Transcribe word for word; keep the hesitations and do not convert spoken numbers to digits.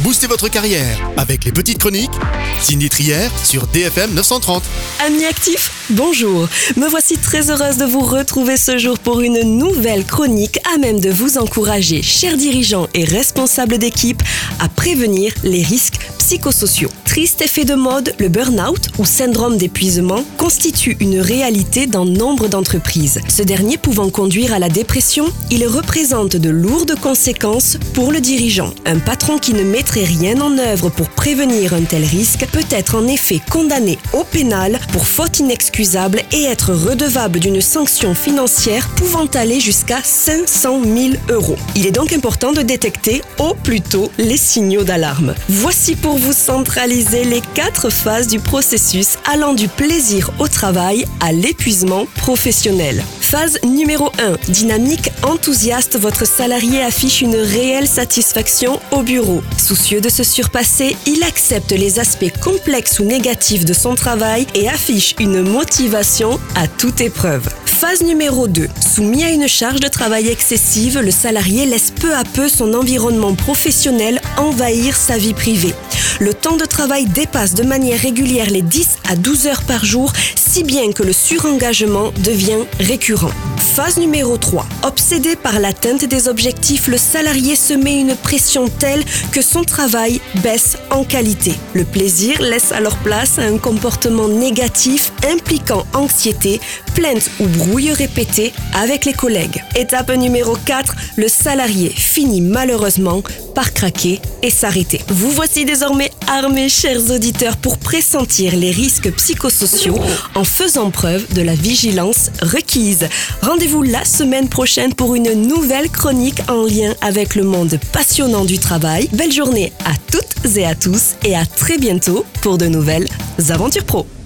Boostez votre carrière avec les petites chroniques Cindy Trier sur D F M neuf cent trente. Amis actifs, bonjour. Me voici très heureuse de vous retrouver ce jour pour une nouvelle chronique à même de vous encourager, chers dirigeants et responsables d'équipe, à prévenir les risques psychosociaux. Triste effet de mode, le burn-out ou syndrome d'épuisement constitue une réalité dans nombre d'entreprises. Ce dernier pouvant conduire à la dépression, il représente de lourdes conséquences pour le dirigeant. Un patron qui ne mettrait rien en œuvre pour prévenir un tel risque peut être en effet condamné au pénal pour faute inexcusable et être redevable d'une sanction financière pouvant aller jusqu'à cinq cent mille euros. Il est donc important de détecter au plus tôt les signaux d'alarme. Voici pour vous centraliser les quatre phases du processus allant du plaisir au travail à l'épuisement professionnel. Phase numéro un. Dynamique, enthousiaste, votre salarié affiche une réelle satisfaction au bureau. Soucieux de se surpasser, il accepte les aspects complexes ou négatifs de son travail et affiche une motivation à toute épreuve. Phase numéro deux. Soumis à une charge de travail excessive, le salarié laisse peu à peu son environnement professionnel envahir sa vie privée. Le temps de travail dépasse de manière régulière les dix à douze heures par jour, si bien que le surengagement devient récurrent. Phase numéro trois. Obsédé par l'atteinte des objectifs, le salarié se met une pression telle que son travail baisse en qualité. Le plaisir laisse alors place à un comportement négatif impliquant anxiété, plainte ou brouille répétée avec les collègues. Étape numéro quatre. Le salarié finit malheureusement par craquer et s'arrêter. Vous voici désormais armés, chers auditeurs, pour pressentir les risques psychosociaux en faisant preuve de la vigilance requise. Rendez-vous la semaine prochaine pour une nouvelle chronique en lien avec le monde passionnant du travail. Belle journée à toutes et à tous et à très bientôt pour de nouvelles aventures pro.